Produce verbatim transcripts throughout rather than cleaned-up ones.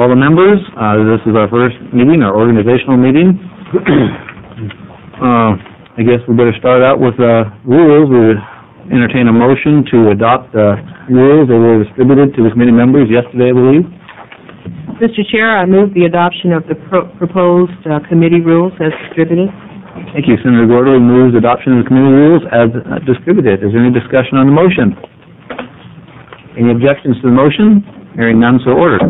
All the members, uh, this is our first meeting, our organizational meeting. uh, I guess we better start out with uh, rules. We would entertain a motion to adopt the rules that were distributed to the committee members yesterday, I believe. Mister Chair, I move the adoption of the pro proposed uh, committee rules as distributed. Thank you. Senator Gorley moves adoption of the committee rules as uh, distributed. Is there any discussion on the motion? Any objections to the motion? Hearing none, so ordered.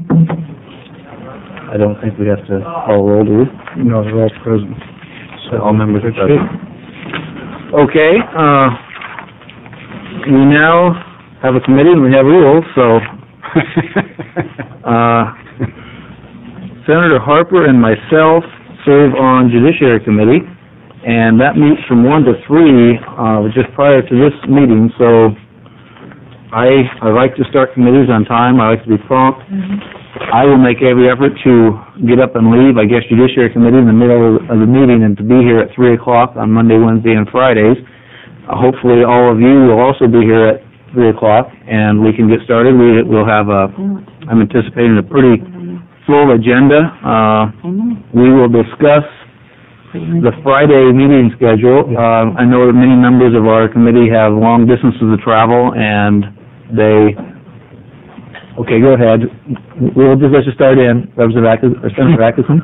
I don't think we have to call roll, do we? No, they're all present. So all members are present. Okay, uh, we now have a committee and we have rules, so uh, Senator Harper and myself serve on Judiciary Committee, and that meets from one to three uh, just prior to this meeting, so I, I like to start committees on time. I like to be prompt. Mm-hmm. I will make every effort to get up and leave, I guess, Judiciary Committee in the middle of the meeting and to be here at three o'clock on Monday, Wednesday, and Fridays. Uh, hopefully all of you will also be here at three o'clock, and we can get started. We, we'll have a, I'm anticipating a pretty full agenda. Uh, we will discuss the Friday meeting schedule. Uh, I know that many members of our committee have long distances to travel, and they... Okay, go ahead. We'll just let's just start in. Representative Senator Atkinson.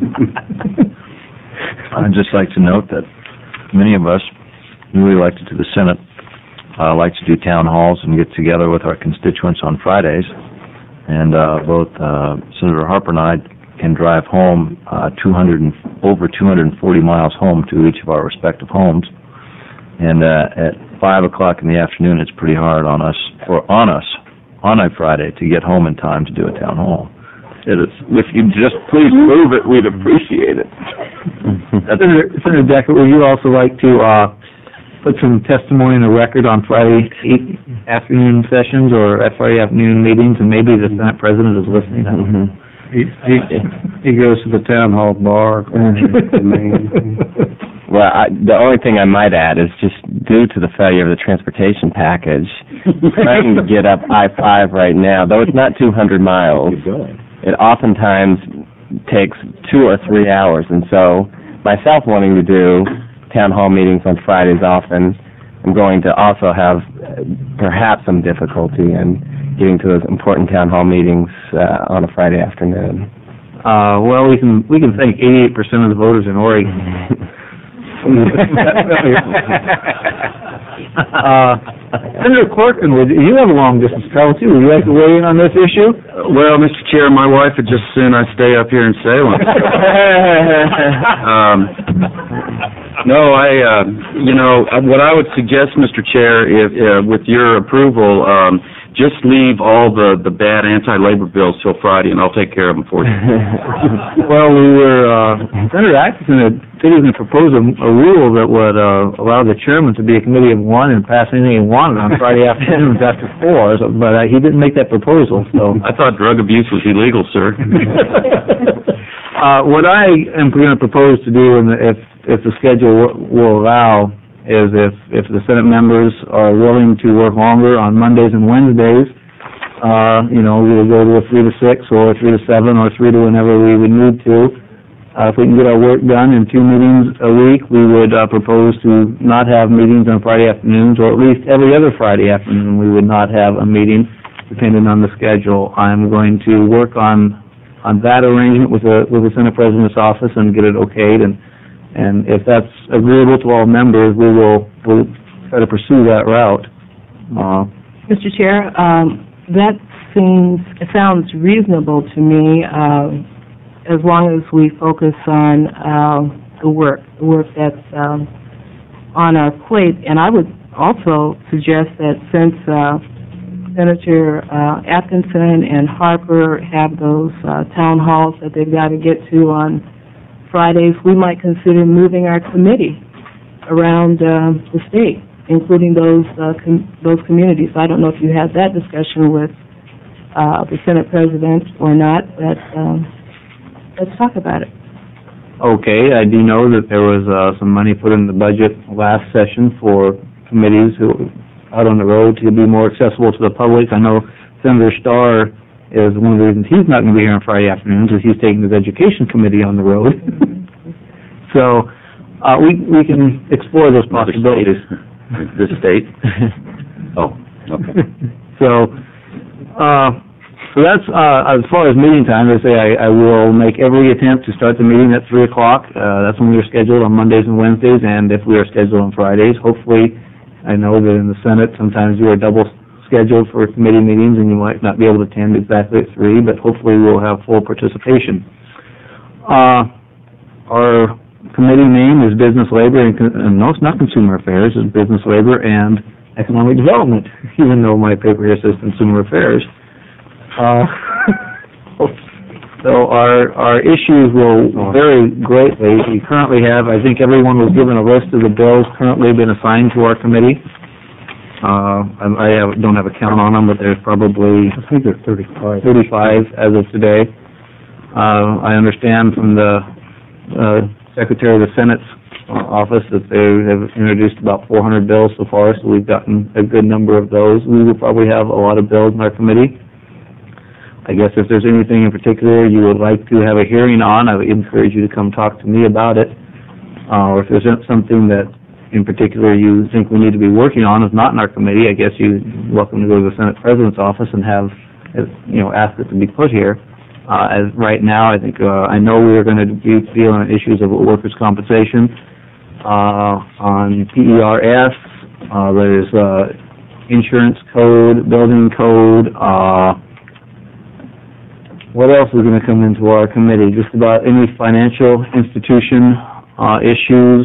I'd just like to note that many of us newly elected to the Senate uh, like to do town halls and get together with our constituents on Fridays. And uh, both uh, Senator Harper and I can drive home uh, two hundred and, over two hundred forty miles home to each of our respective homes. And uh, at five o'clock in the afternoon, it's pretty hard on us, or on us, on a Friday to get home in time to do a town hall. It is. If you'd just please move it, we'd appreciate it. Senator, Senator Decker, would you also like to uh, put some testimony in the record on Friday afternoon sessions or at Friday afternoon meetings, and maybe the Senate President is listening? Mm-hmm. He, he, he goes to the town hall bar. Well, I, the only thing I might add is just due to the failure of the transportation package, trying to get up I five right now, though it's not two hundred miles, it oftentimes takes two or three hours. And so myself wanting to do town hall meetings on Fridays often, I'm going to also have uh, perhaps some difficulty in getting to those important town hall meetings uh, on a Friday afternoon. Uh, well, we can we can thank eighty-eight percent of the voters in Oregon. uh, Senator Corcoran, would you have a long distance travel too? Would you like to weigh in on this issue? Uh, well, Mister Chair, my wife would just soon I stay up here in Salem. um, no, I, uh, you know, what I would suggest, Mister Chair, if uh, with your approval, um, just leave all the, the bad anti-labor bills till Friday, and I'll take care of them for you. Well, we were, uh, Senator Atkinson had didn't even propose a, a rule that would uh, allow the chairman to be a committee of one and pass anything he wanted on Friday afternoons after four, so, but uh, he didn't make that proposal. So I thought drug abuse was illegal, sir. uh, what I am going to propose to do, and if, if the schedule will allow, is if, if the Senate members are willing to work longer on Mondays and Wednesdays, uh, you know, we will go to a three to six or a three to seven or three to whenever we would need to. Uh, if we can get our work done in two meetings a week, we would uh, propose to not have meetings on Friday afternoons, or at least every other Friday afternoon we would not have a meeting, depending on the schedule. I'm going to work on on that arrangement with the with the Senate President's office and get it okayed, and and if that's agreeable to all members, we will we'll try to pursue that route. Uh, Mister Chair, um, that seems it sounds reasonable to me. Uh, as long as we focus on uh, the work, the work that's um, on our plate. And I would also suggest that since uh, Senator uh, Atkinson and Harper have those uh, town halls that they've got to get to on Fridays, we might consider moving our committee around uh, the state, including those uh, com those communities. I don't know if you had that discussion with uh, the Senate President or not, but um, let's talk about it. Okay, I do know that there was uh, some money put in the budget last session for committees who out on the road to be more accessible to the public. I know Senator Starr is one of the reasons he's not going to be here on Friday afternoons is he's taking his education committee on the road. So, uh, we, we can explore those possibilities. This state? Oh, okay. So, uh, so that's, uh, as far as meeting time, I say I, I will make every attempt to start the meeting at three o'clock. Uh, that's when we are scheduled on Mondays and Wednesdays, and if we are scheduled on Fridays, hopefully, I know that in the Senate, sometimes you are double scheduled for committee meetings, and you might not be able to attend exactly at three, but hopefully we'll have full participation. Uh, our committee name is Business, Labor, and, Con- and no, it's not Consumer Affairs, it's Business, Labor, and Economic Development, even though my paper here says Consumer Affairs. Uh, so our, our issues will vary greatly. We currently have, I think everyone was given a list of the bills currently been assigned to our committee. Uh, I, I have, don't have a count on them, but there's probably... I think there's thirty-five. thirty-five as of today. Uh, I understand from the, uh, Secretary of the Senate's office that they have introduced about four hundred bills so far, so we've gotten a good number of those. We will probably have a lot of bills in our committee. I guess if there's anything in particular you would like to have a hearing on, I would encourage you to come talk to me about it. Uh, or if there's something that in particular you think we need to be working on is not in our committee, I guess you're welcome to go to the Senate President's office and have, you know, ask it to be put here. Uh, as right now, I think, uh, I know we are going to be dealing on issues of workers' compensation, uh, on P E R S, uh, there's, uh, insurance code, building code, uh, what else is going to come into our committee? Just about any financial institution, uh, issues.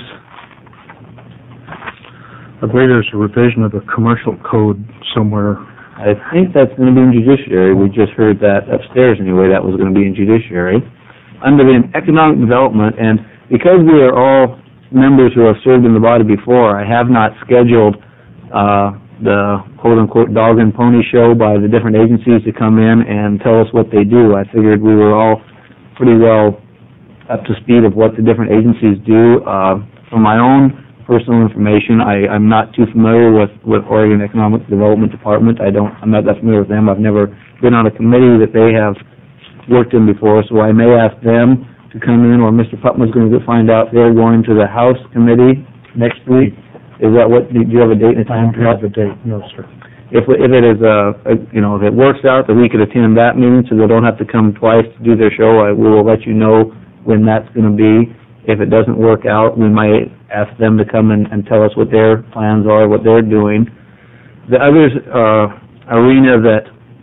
I believe there's a revision of the commercial code somewhere. I think that's going to be in judiciary. We just heard that upstairs anyway, that was going to be in judiciary. Under the economic development, and because we are all members who have served in the body before, I have not scheduled uh, the quote-unquote dog and pony show by the different agencies to come in and tell us what they do. I figured we were all pretty well up to speed of what the different agencies do. Uh, from my own personal information, I, I'm not too familiar with, with Oregon Economic Development Department. I don't, I'm not that familiar with them. I've never been on a committee that they have worked in before, so I may ask them to come in, or Mister Putman's going to find out they're going to the House Committee next week. Is that what, do you have a date and a time? I don't have the date, no, sir. If, if it is, uh, a, you know, if it works out that we could attend that meeting so they don't have to come twice to do their show, I we will let you know when that's going to be. If it doesn't work out, we might ask them to come in and tell us what their plans are, what they're doing. The other, uh, arena that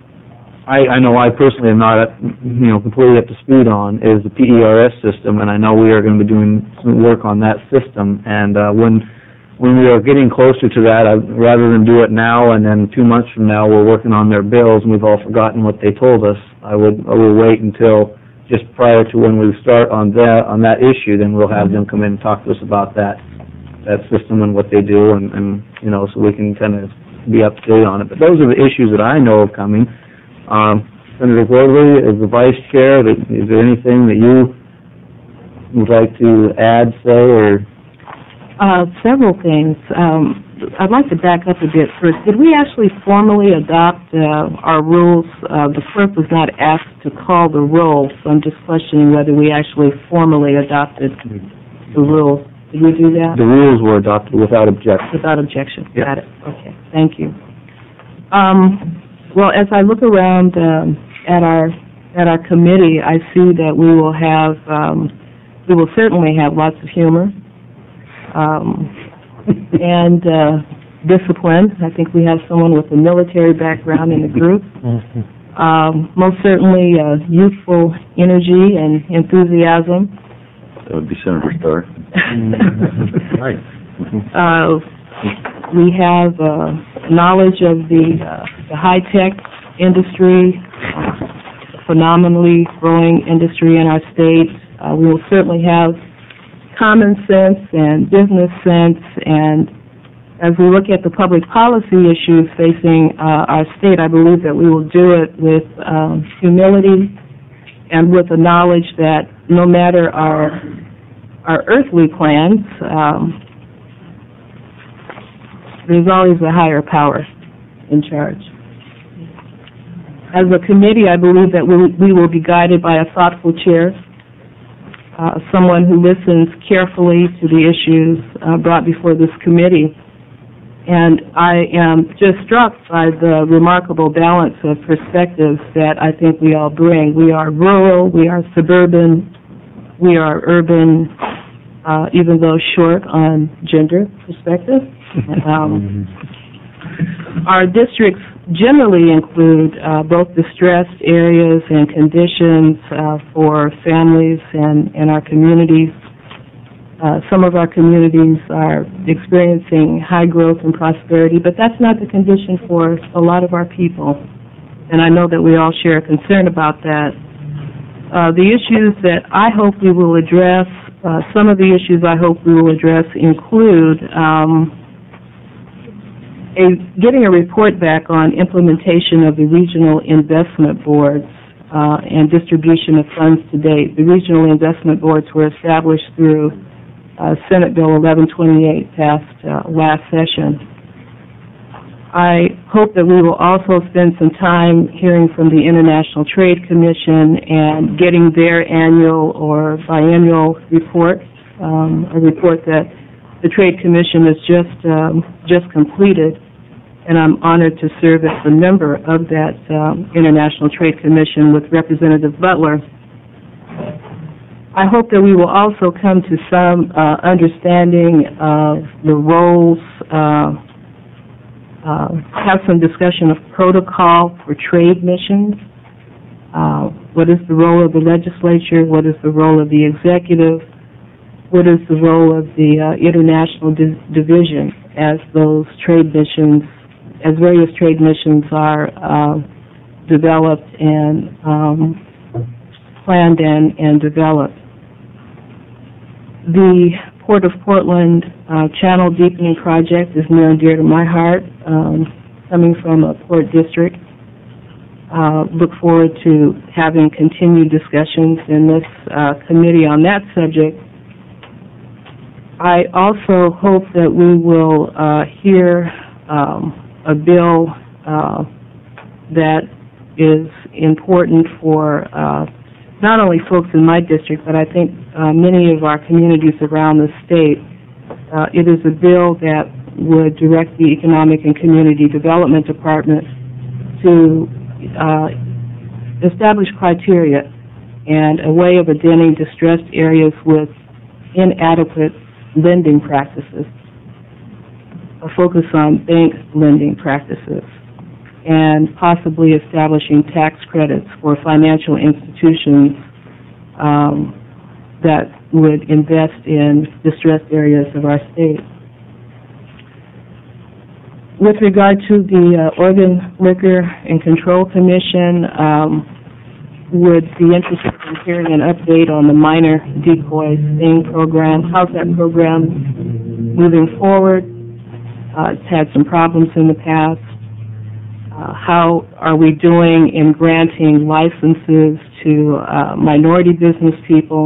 I, I know I personally am not, at, you know, completely up to speed on is the P E R S system, and I know we are going to be doing some work on that system. And, uh, when When we are getting closer to that, I, rather than do it now and then two months from now we're working on their bills and we've all forgotten what they told us, I would I will wait until just prior to when we start on that on that issue. Then we'll have them come in and talk to us about that that system and what they do, and, and you know, so we can kind of be up to date on it. But those are the issues that I know of coming. Um, Senator Worley, as the vice chair, is there anything that you would like to add, say, or? Uh, several things. Um, I'd like to back up a bit first. Did we actually formally adopt uh, our rules? Uh, the clerk was not asked to call the roll, so I'm just questioning whether we actually formally adopted the rules. Did we do that? The rules were adopted without objection. Without objection. Yep. Got it. Okay. Thank you. Um, well, as I look around um, at our at our committee, I see that we will have um, we will certainly have lots of humor. Um, and uh, discipline. I think we have someone with a military background in the group. Um, most certainly uh, youthful energy and enthusiasm. That would be Senator Starr. Right. Uh, we have uh, knowledge of the, uh, the high-tech industry, uh, phenomenally growing industry in our state. Uh, we will certainly have common sense and business sense, and as we look at the public policy issues facing uh, our state, I believe that we will do it with um, humility and with the knowledge that no matter our our earthly plans, um, there's always a higher power in charge. As a committee, I believe that we, we will be guided by a thoughtful chair, uh, someone who listens carefully to the issues uh, brought before this committee. And I am just struck by the remarkable balance of perspectives that I think we all bring. We are rural, we are suburban, we are urban, uh, even though short on gender perspective. Um, our districts generally include uh, both distressed areas and conditions uh, for families and, and our communities. Uh, some of our communities are experiencing high growth and prosperity, but that's not the condition for a lot of our people. And I know that we all share a concern about that. Uh, the issues that I hope we will address, uh, some of the issues I hope we will address include um, A, getting a report back on implementation of the regional investment boards uh, and distribution of funds to date. The regional investment boards were established through uh, Senate Bill eleven twenty-eight passed uh, last session. I hope that we will also spend some time hearing from the International Trade Commission and getting their annual or biannual report, um, a report that the Trade Commission has just um, just completed, and I'm honored to serve as a member of that um, International Trade Commission with Representative Butler. I hope that we will also come to some uh, understanding of the roles, uh, uh, have some discussion of protocol for trade missions. Uh, what is the role of the legislature? What is the role of the executive? What is the role of the uh, international di division as those trade missions, as various trade missions are uh, developed and um, planned and, and developed? The Port of Portland uh, Channel Deepening Project is near and dear to my heart, um, coming from a port district. Uh, look forward to having continued discussions in this uh, committee on that subject. I also hope that we will uh, hear um, a bill uh, that is important for uh, not only folks in my district, but I think uh, many of our communities around the state. Uh, it is a bill that would direct the Economic and Community Development Department to uh, establish criteria and a way of identifying distressed areas with inadequate lending practices, a focus on bank lending practices, and possibly establishing tax credits for financial institutions um, that would invest in distressed areas of our state. With regard to the uh, Oregon Liquor and Control Commission, um, would be interested in hearing an update on the minor decoy sting program. How's that program moving forward? Uh, it's had some problems in the past. Uh, how are we doing in granting licenses to uh, minority business people?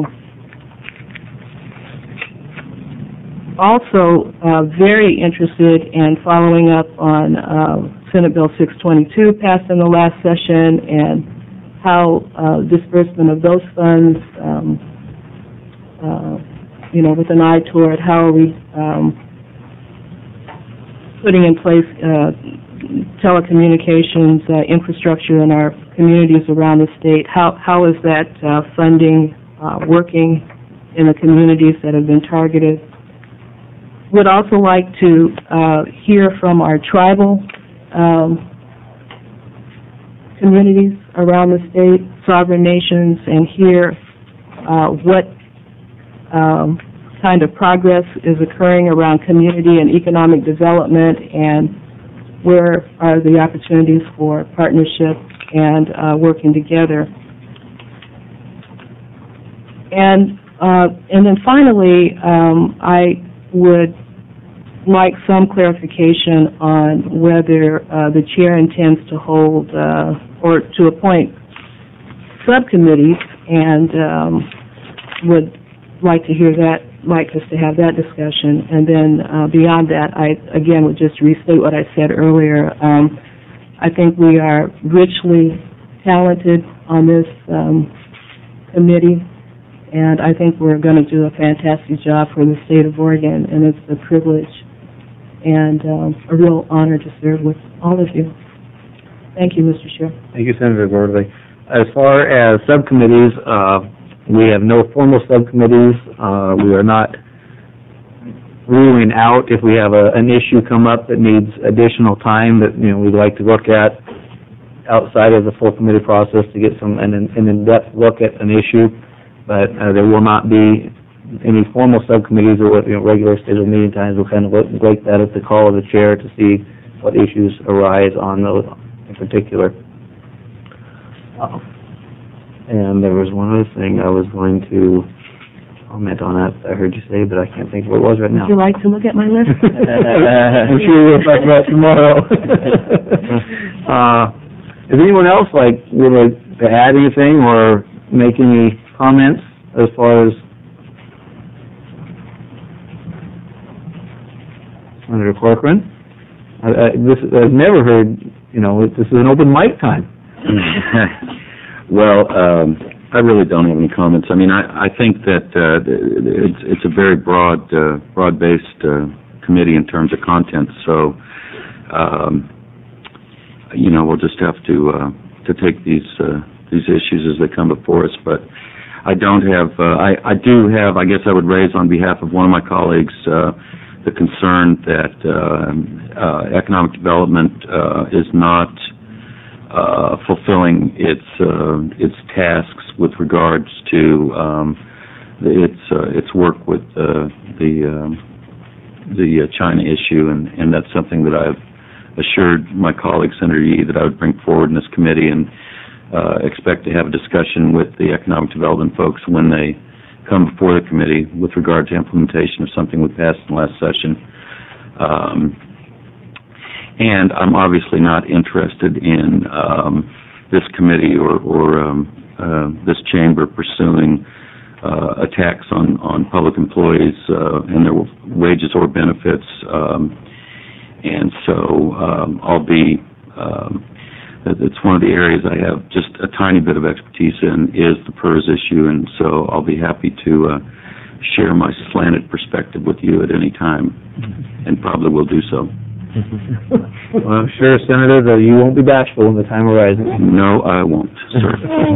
Also, uh, very interested in following up on uh, Senate Bill six twenty-two passed in the last session, and how uh, disbursement of those funds, um, uh, you know, with an eye toward how are we um, putting in place uh, telecommunications uh, infrastructure in our communities around the state. How how is that uh, funding uh, working in the communities that have been targeted? Would also like to uh, hear from our tribal um, communities around the state, sovereign nations, and hear uh, what um, kind of progress is occurring around community and economic development, and where are the opportunities for partnership and uh, working together. And uh, and then finally, um, I would like some clarification on whether uh, the chair intends to hold uh, or to appoint subcommittees, and um, would like to hear that, like us to have that discussion. And then uh, beyond that, I again would just restate what I said earlier. Um, I think we are richly talented on this um, committee, and I think we're going to do a fantastic job for the state of Oregon, and it's a privilege and um, a real honor to serve with all of you. Thank you, Mister Chair. Thank you, Senator Gordley. As far as subcommittees, uh, we have no formal subcommittees. Uh, we are not ruling out if we have a, an issue come up that needs additional time that, you know, we'd like to look at outside of the full committee process to get some, an, an in-depth look at an issue. But uh, there will not be any formal subcommittees or, you know, regular scheduled meeting times. We'll kind of look, like that at the call of the chair to see what issues arise on those in particular. Uh, and there was one other thing I was going to comment on that I heard you say, but I can't think of what it was right now. Would you like to look at my list? I'm sure we'll talk about it tomorrow. uh, does anyone else like would like to add anything or make any comments as far as Senator Corcoran? I, I, this I've never heard. You know, this is an open mic time. Well, um, I really don't have any comments. I mean, I, I think that uh, it's, it's a very broad, uh, broad-based uh, committee in terms of content. So, um, you know, we'll just have to uh, to take these uh, these issues as they come before us. But I don't have. Uh, I, I do have. I guess I would raise on behalf of one of my colleagues uh, the concern that uh, uh, economic development uh, is not Uh, fulfilling its uh, its tasks with regards to um, the, its uh, its work with uh, the um, the uh, China issue, and, and that's something that I've assured my colleague Senator Yee that I would bring forward in this committee, and uh, expect to have a discussion with the economic development folks when they come before the committee with regard to implementation of something we passed in the last session. Um, And I'm obviously not interested in um, this committee or, or um, uh, this chamber pursuing uh, attacks on, on public employees uh, and their wages or benefits. Um, and so um, I'll be, um, it's one of the areas I have just a tiny bit of expertise in is the P E R S issue, and so I'll be happy to uh, share my slanted perspective with you at any time, and probably will do so. Well, I'm sure, Senator, that you won't be bashful when the time arises. No, I won't, sir.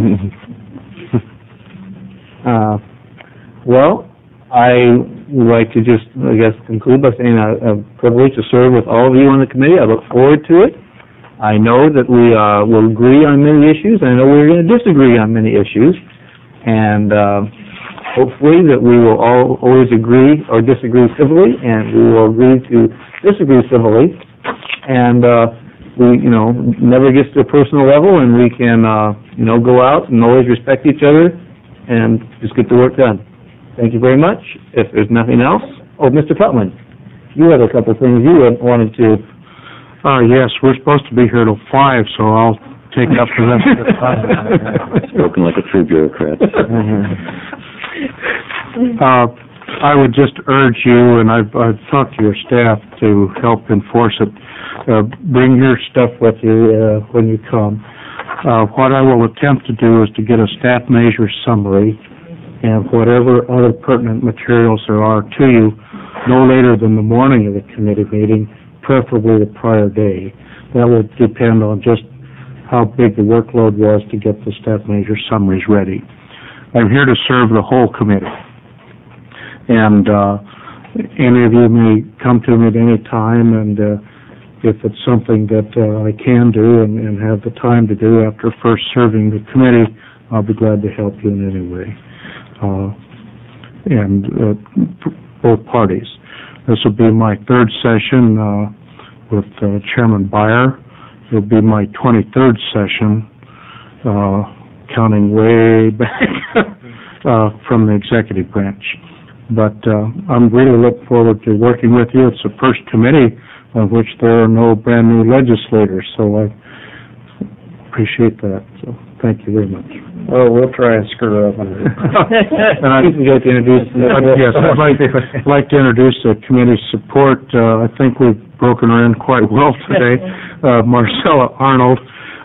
uh, well, I would like to just, I guess, conclude by saying I'm a privilege to serve with all of you on the committee. I look forward to it. I know that we uh, will agree on many issues, and I know we're going to disagree on many issues, and uh, hopefully that we will all always agree or disagree civilly, and we will agree to disagree civilly, and uh, we, you know, never gets to a personal level, and we can, uh, you know, go out and always respect each other and just get the work done. Thank you very much. If there's nothing else, oh, Mister Putman, you had a couple of things you wanted to. Uh, yes, we're supposed to be here till five, so I'll take up the rest of the time. Spoken like a true bureaucrat. Uh, I would just urge you, and I've, I've talked to your staff to help enforce it, uh, bring your stuff with you uh, when you come. Uh, what I will attempt to do is to get a staff measure summary and whatever other pertinent materials there are to you no later than the morning of the committee meeting, preferably the prior day. That will depend on just how big the workload was to get the staff measure summaries ready. I'm here to serve the whole committee. And uh, any of you may come to me at any time, and uh, if it's something that uh, I can do and, and have the time to do after first serving the committee, I'll be glad to help you in any way. Uh, and uh, both parties. This will be my third session uh, with uh, Chairman Beyer. It'll be my twenty-third session, uh, counting way back uh, from the executive branch. But uh, I'm really looking forward to working with you. It's the first committee of which there are no brand new legislators, so I appreciate that. So thank you very much. Oh, we'll try and screw up. and I think to introduce. Uh, yes, I'd like, like to introduce the committee's support. Uh, I think we've broken her in quite well today. Uh, Marcella Arnold,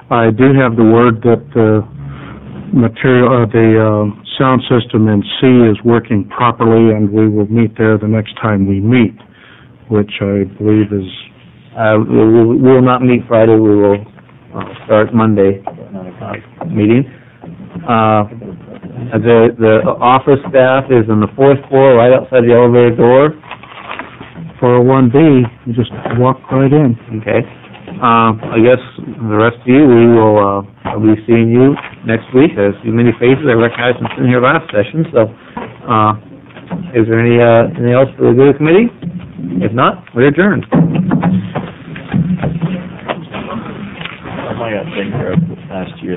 I do have the word that the material, uh, the uh, sound system in C is working properly, and we will meet there the next time we meet, which I believe is... Uh, we will, we will not meet Friday, we will uh, start Monday uh, meeting. Uh, the, the office staff is on the fourth floor, right outside the elevator door. four oh one B, you just walk right in. Okay. Uh, I guess the rest of you, we will, uh, I'll be seeing you next week. There's many faces I recognized from sitting here last session, so, uh, is there any, uh, anything else for the good of the committee? If not, we're adjourned. I got to take care of last year.